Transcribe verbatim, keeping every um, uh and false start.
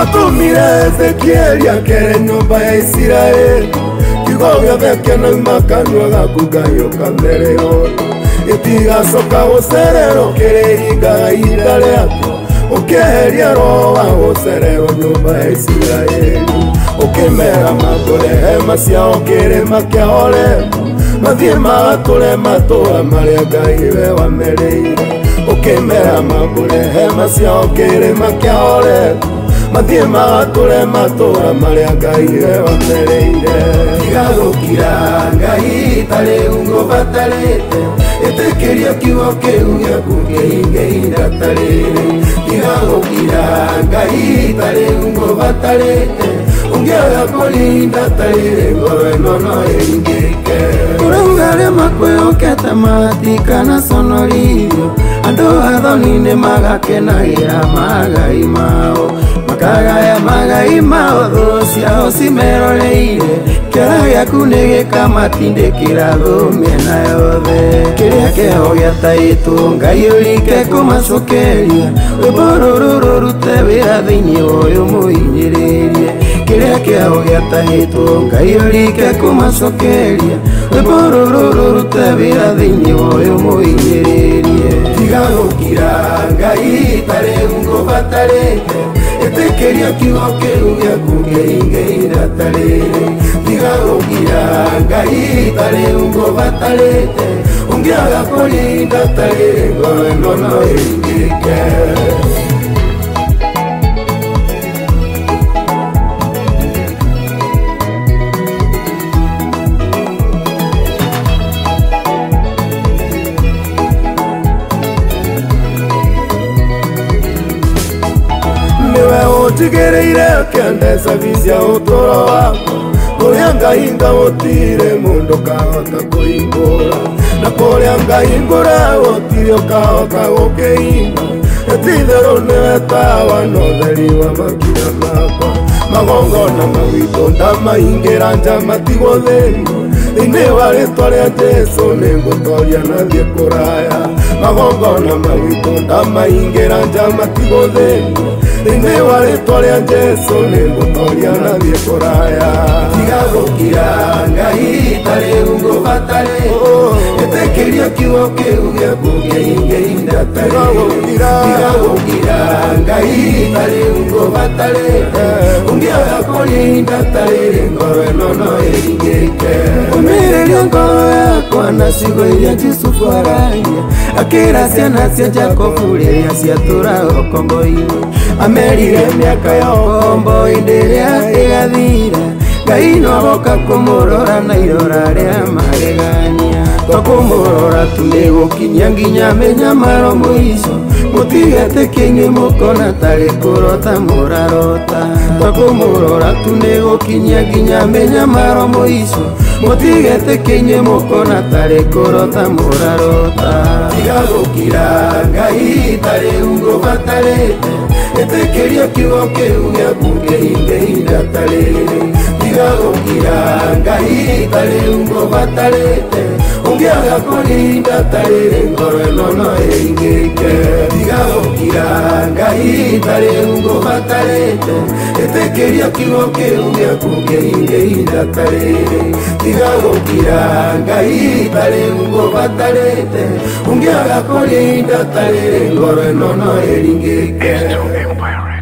matumire Ezekieli akere nyumba ya Isiraeli kiugo gĩothe na makanua gaku Ngai ũkamere yothe itigacoka gũcererwo kĩrĩhingaga ihinda rĩakĩo ũkĩeheria roho wa gũcererwo nyũmba ya Isiraeli ũkĩmera mambũre hema ciao kĩrĩma kĩa Horebu mathiĩ magatũre matũũra marĩa Ngai we wamerĩire ũkĩmera mambũre hema ciao kĩrĩma kĩa Horebu mathiĩ magatũre matũũra marĩa Ngai we wamerĩire tiga gũkira Ngai tarĩ ngũbatarĩte ĩtĩkĩria kiugo kĩu gĩaku kĩhinge ihinda ta rĩrĩ tiga gũkira Ngai tarĩ ngũbatarĩte ũngĩaga kũrinda ta rĩrĩ ngoro ĩno no ĩringĩke ũrauga arĩa makwĩhokete matikanaconorithio andũ athoni nĩ magakenagĩra magai mao makagaya magai mao thũ ciao cimeroreire kĩara gĩaku nĩ gĩkamatindĩkĩra thũ mĩena yothe kĩrĩa kĩao gĩataĩtwo Ngai ũrike kũmacokeria rwĩmbo rũrũ rũrute wĩra thĩinĩ wa ũyũ mũhinyĩrĩrie kĩrĩa kĩao gĩatahĩtwo Ngai ũrike kũmacokeria rwĩmbo rũrũ rũrute wĩra thĩinĩ wa ũyũ mũhinyĩrĩrie tiga gũkira Ngai tarĩ ngũbatarĩte ĩtĩkĩria kiugo kĩu gĩaku kĩhinge ihinda ta rĩrĩ tiga gũkira Ngai tarĩ ngũbatarĩte ũngĩaga kũrinda ta rĩrĩ ngoro ĩno no ĩringĩke ũtigĩrĩire kĩandesa cia ũtũũro wakwa kũrĩa Ngai ngagũtire mũndũ kahota kũhingũra na kũrĩa ngahingũra gũtirĩ ũkahota gũkĩhinga ĩtitherũ nĩwe tawa na ũtheri wa makinya makwa magongona mawitũ ndamahingĩra nja matigwo thĩinĩ thĩinĩ wa rĩtwa rĩa Jesũ nĩngũtoria na thiĩ kũraya magongona mawitũ ndamahingĩra nja matigwo thĩinĩ thĩinĩ wa rĩtwa rĩa Jesũ nĩngũtoria na thiĩ kũraya tiga gũkira Ngai tarĩ ngũbatarĩte ĩtĩkĩria kiugo kĩu gĩaku kĩhinge ihinda ta rĩrĩ tiga gũkira Ngai tarĩ ngũbatarĩte ũngĩaga kũrinda ta rĩrĩ ngoro ĩno no ĩringĩke ũmĩrĩria ngoro yakwa na ciugo iria Jusufu aragia akĩra ciana cia Jakobu rĩrĩa ciatũũraga ũkombo-inĩ amerire mĩaka ya ũkombo hĩndĩ ĩrĩa ĩgathira Ngai no agoka kũmũrora na irora rĩa magegania twakũmũrora tu nĩgũkinya nginya mĩnyamaro mũico mũtigetĩkie inyuĩ mũkona tarĩ kũrota mũrarota twakũmũrora tu nĩgũkinya nginya mĩnyamaro mũico mũtigetĩkie inyuĩ mũkona tarĩ kũrota mũrarota tiga gũkira Ngai tarĩ ngũbatarĩte ĩtĩkĩria kiugo kĩu gĩaku kĩhinge ihinda ta rĩrĩ tiga gũkira Ngai tarĩ ngũbatarĩte ũngĩaga kũrinda ta rĩrĩ ngoro ĩno no ĩringĩke tiga gũkira Ngai tarĩ ngũbatarĩte ĩtĩkĩria kiugo kĩu gĩaku kĩhinge ihinda ta rĩrĩ tiga gũkira Ngai tarĩ ngũbatarĩte ũngĩaga kũrinda ta rĩrĩ ngoro ĩno no ĩringĩke.